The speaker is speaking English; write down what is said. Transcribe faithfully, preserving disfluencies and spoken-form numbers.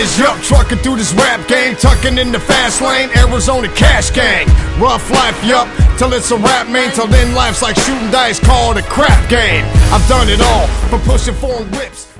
years, yup, trucking through this rap game, tucking in the fast lane, Arizona cash gang. Rough life, yup, till it's a rap main. Till then life's like shooting dice, call it a crap game. I've done it all, from pushing foreign whips